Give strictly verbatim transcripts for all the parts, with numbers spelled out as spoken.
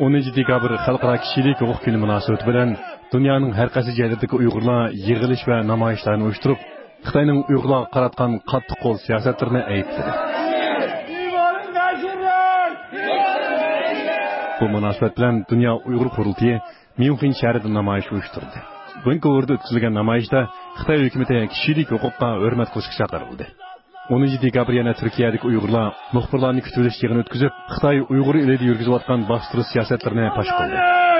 o'ninchi dekabr xalqaro kishilik huquq kuni munosabati bilan dunyoning har qaysi joylaridagi Uyg'urlar yig'ilish va namoyishlarni uyushtirib, Xitoyning Uyg'urlarga qaratgan qattiq qo'l siyosatlarini aybladi. Bu munosabat bilan Dunyo Uyg'ur qurultiyi Myunxen shahrida namoyish uyushtirdi. Vankouverda o'tkazilgan namoyishda Xitoy hukumati kishilik huquqqa hurmat qilishga chaqirildi. o'ninchi dekabr yana Turkiyadagi Uyg'urlar muxbirlarni kutib olish yig'ini o'tkazib, Xitoy Uyg'ur elida yurgizayotgan bostirish siyosatlarini fosh qildi.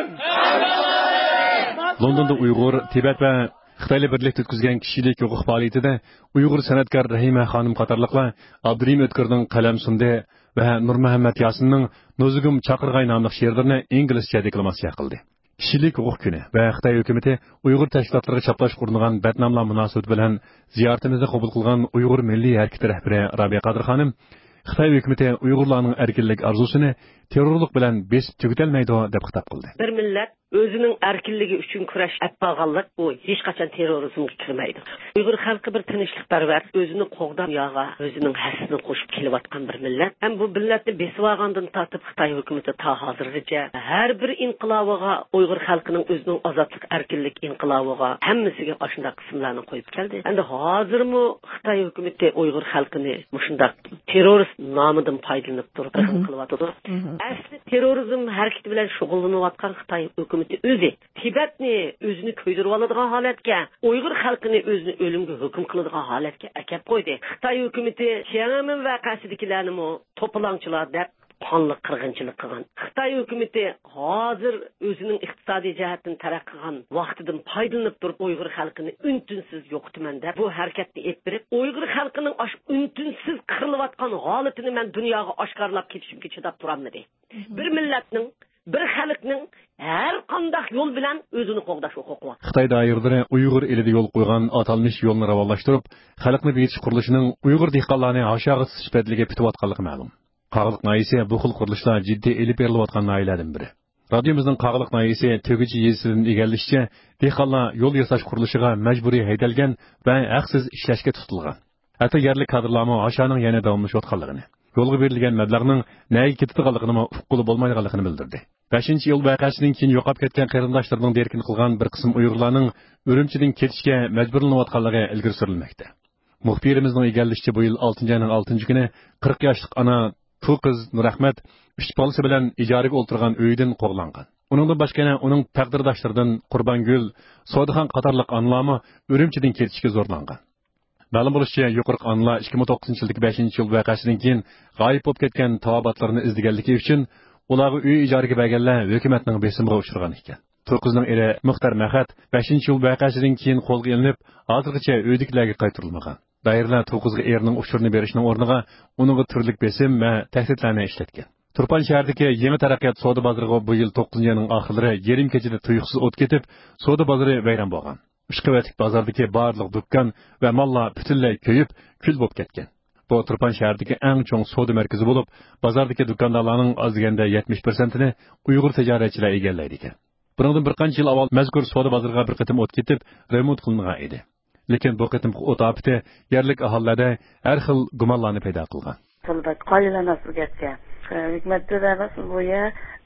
Londonda Uyg'ur, Tibet va Xitoyli birlikda o'tkazgan kishilik huquq faoliyatida Uyg'ur san'atkor Rahima xonim qatorliqlar Abdurim O'tkirning Qalam sundi va Nur Muhammad Yasinning Nozugum Chaqirg'ay nomli she'rlarini inglizcha deklamatsiya qildi. Kishilik huquq kuni va Xitoy hukumati Uyg'ur tashkilotlariga chaplash qurilgan batnomlar munosabati bilan ziyoratimizni qabul qilgan Uyg'ur milliy harakati rahbari Rabiya Qadir xonim Xitoy hukumati Uyg'urlarning erkinlik arzusini terrorlik bilan besib tugatilmaydi deb xitob qildi. Bir millat o'zining erkinligi uchun kurash etmaganlik bu hech qachon terrorizmga kirmaydi. Uyg'ur xalqi bir tinchlikparvar, o'zini qo'g'dab yo'g'a, o'zining hasini qo'shib kelayotgan bir millat. Ham bu millatni besib olgandan tortib Xitoy hukumati ta hozirgacha har bir inqilobiga, Uyg'ur xalqining o'zining ozodlik, erkinlik inqilobiga hammasiga shunday qismlarni qo'yib keldi. Endi hozirmi Xitoy hukumati Uyg'ur xalqini shunday terrorist nomidan foydalanib turib qilyapti. Asli terrorizm harakati bilan shug'ullanayotgan Xitoy hukumati o'zi Tibetni o'zini ko'ydirib oladigan holatga, Uyg'ur xalqini o'zini o'limga hukm qiladigan holatga akab qo'ydi. Xitoy hukumati Xiamen voqeasidagilarni to'polonchilar deb qonli qirg'inchilik qilgan. Xitoy hukumati hozir o'zining iqtisodiy jihatdan taraqqiy qilgan vaqtidan foydalanib turib Uyg'ur xalqini untinsiz yo'qotman deb bu harakatni ettirib, Uyg'ur xalqining osh untinsiz qirilayotgan holatini men dunyoga oshkorlab ketishimga chidab turolmadi. Bir millatning, bir xalqning har qanday yo'l bilan o'zini qo'g'dash huquqi bor. Xitoy doiralari Uyg'ur elida yo'l qo'ygan atalmish yo'lni rivojlantirib, xalqni betish qurilishining Uyg'ur dehqonlarni aşağı sifatliga pitayotganligi ma'lum. Qag'liq naisi bu xil qurilishlar jiddiy elib berilayotgan noilalardan biri. Radiomizning Qag'liq naisi To'gichi yezisidan egallishicha, dehqonlar yo'l yasash qurilishiga majburiy haydalgan va haqsiz ishlashga tutilgan. Hatto yerlik kadrlarmi aşağının yana davomlashayotganligini, yo'lga berilgan mablag'ning nega ketadiganligini uqquli bo'lmaydiganligini bildirdi. beshinchi yil voqeasidan keyin yo'qolib ketgan qarindoshlarining derkin qilgan bir qism Uyg'urlarning Urumchidan ketishga majburlanayotganligi ilgari surilmoqda. Muxbirimizning egallishicha bu yil oltinchi oyning oltinchi kuni qirq yoshlik ana Bu qiz Nurahmat uch bolasi bilan ijaraga o'tirgan uydan qo'g'langan. Uningdan boshqa yana uning taqdirdoshlaridan Qurbongul, Sodiqxon qatorliq onlarmi Urumchidan ketishga zo'rlangan. Ma'lum bo'lishicha, yuqorqi onlar ikki ming to'qqizinchi yildagi beshinchi yil voqeasidan keyin g'oyib bo'lib ketgan tavobatlarni izlaganligi uchun ularga uy ijaraga berganlar hukumatning besimiga uchragan ekan. To'qizning eri Muxtar Mahat beshinchi yil voqeasidan keyin qo'lga ilinib, hozirgacha uydagilarga qaytarilmagan. Dairlar to'qqizga erining uchurini berishning o'rniga uningga turlik besim va tahdidlarni ishlatgan. Turpan shahridagi yangi taraqqiyot savdo bozoriga bu yil to'qqizinchi oyning oxirlari yarim kechada tuyuqsiz o't ketib, savdo bozori vayron bo'lgan. uch qavatlik bozordagi barliq do'kon va mollar butunlay kuyib, kul bo'lib ketgan. Bu Turpan shahridagi eng chong savdo markazi bo'lib, bozordagi do'kondorlarning oz deganda yetmish foizini Uyg'ur tijoratchilar egallaydi ekan. Bundan bir qancha yil avval mazkur savdo bozoriga bir qatim o't ketib, remont qilingan edi. Lekin bu qatim o't afti yerlik aholilarda har xil gumonlarni paydo qilgan. Tilda qoyillar nasib ketgan. Hikmatda da nasib bo'ya,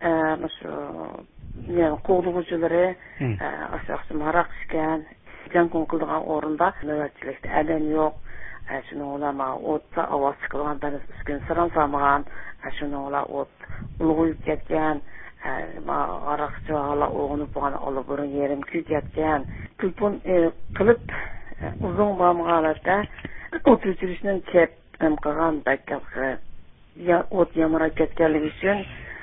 shu yani qo'g'dug'uvchilari asoqsi maroq ishgan, jan kun qilgan o'rinda navbatchilikda adam yo'q. Shuni ulama o'tda ovoz chiqargan, bani uskin siram samagan, shuni ular o't ulg'uyib ketgan. Ma araqchi hala o'g'ini bo'lgan olib burun yerim kuyib ketgan. Kulpun qilib uzun bo'lmaganlarda o't o'chirishning kep qilgan bakkabga ya o't yamarab ketganligi uchun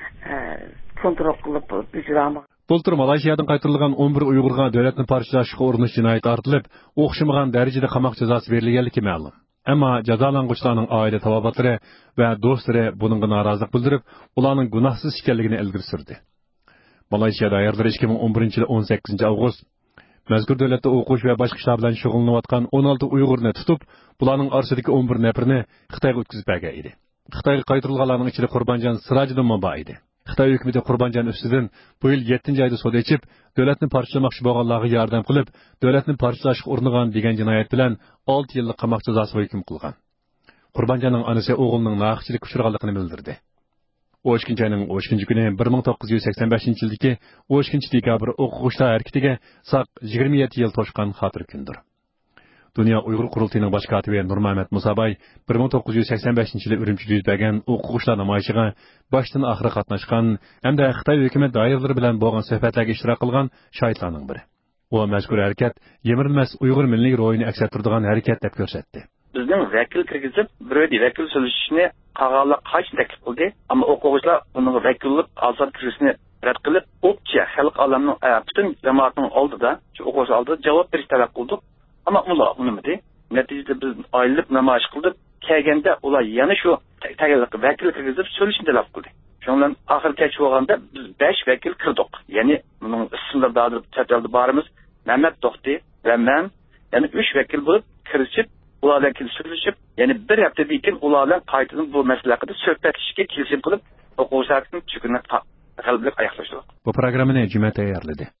kontrol qilib ijromi. Bultur Malayziyadan qaytarilgan o'n bir Uyg'urga davlatni parchalashga urinish jinoyati ortilib, o'xshamagan darajada qamoq jazosi berilganligi ma'lum. Ammo jazolanguvchilarning oila tavobatlari va do'stlari buningga norozilik bildirib, ularning gunohsiz ekanligini ilgari surdi. Malayziya doiralari ikki ming o'n birinchi yil o'n sakkizinchi avgust mazkur davlatda o'qish va boshqa ishlar bilan shug'ullanayotgan o'n olti Uyg'urni tutib, bularning orasidagi o'n bir nafarini Xitoyga o'tkazib bergan edi. Xitoyga qaytarilganlarning ichida Qurbonjon Sirajiddin bor edi. Xitoy hukumati Qurbonjon ustidan bu yil yettinchi oyda sud ochib, davlatni parchalamoqchi bo'lganlarga yordam qilib, davlatni parchalashga uringan degan jinoyat bilan olti yillik qamoq jazosi hukm qilgan. Qurbonjonning onasi o'g'lining nohaqchilik uchraganligini bildirdi. o'n ikkinchi ayning o'n ikkinchi kuni bir ming to'qqiz yuz sakson beshinchi yildagi o'n ikkinchi dekabr o'quvchilar harakatiga saq yigirma yetti yil to'shqan xotir kundir. Dünya Uyghur Qurultayının baş katibi Nurmuhammad Musabay bir ming to'qqiz yuz sakson beshinchi yili Ürümchida yuz bergan o'quvchilar namoyishiga boshdan oxiri qatnashgan hamda Xitoy hukumat doiralari bilan bo'lgan suhbatlarga ishtirok qilgan shohidlarning biri. O mazkur harakat yemirilmas Uyg'ur milliy ro'yini aks ettiradigan harakat deb ko'rsatdi. Bizning vakil kirgizib, birodi vakil so'zlashishni qag'allar qaç taklif qildi, ammo o'quvchilar uning vakillik azod kirishini rad qilib, o'pcha xalq olamining butun jamoatning oldida, shu o'quvchilar oldida javob berish talab qildik. Ama ular unumadi. Neticede biz ayrılıp namoyish qildik. Kelganda ular yana shu tayyorlik vakil kirgizib so'lishni talab qildi. Shundan oxir kech bo'lganda biz besh vakil kirdik. Ya'ni uning ismlari da'dir chatalda borimiz Mehmet To'xti va men, ya'ni uch vakil bo'lib kirishib, ular vakil so'lishib, ya'ni bir haftadan keyin ulardan qaytadan bu masala haqida suhbatlashishga kelishib qilib, o'quvchilarning chukuni qalblik oyoqlashdik. Bu programmani Juma tayyorladi.